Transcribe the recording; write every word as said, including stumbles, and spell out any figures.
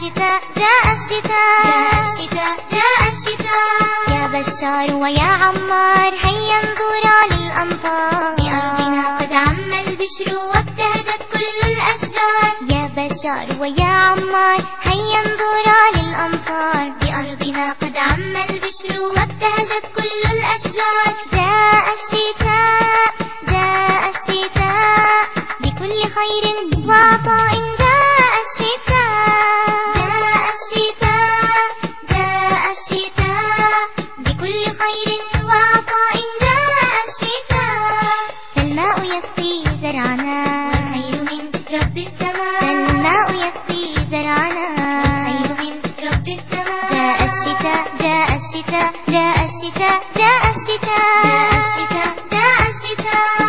الشتاء جاء الشتاء جاء الشتاء جاء الشتاء يا بشار ويا عمار هيا انظرا للأمطار بأرضنا قد عم البشر وابتهجت كل الأشجار يا بشار ويا عمار هيا انظرا للأمطار بأرضنا قد عم البشر وابتهجت كل الأشجار جاء الشتاء جاء الشتاء بكل خير وعطاء جاء الشتاء جاء الشتاء جاء الشتاء بكل خير وعطاء جاء الشتاء فالماء يسقي زرعنا والخير من رب السماء فالماء يسقي زرعنا والخير من رب السماء جاء الشتاء جاء الشتاء جاء الشتاء جاء الشتاء جاء الشتاء جاء الشتاء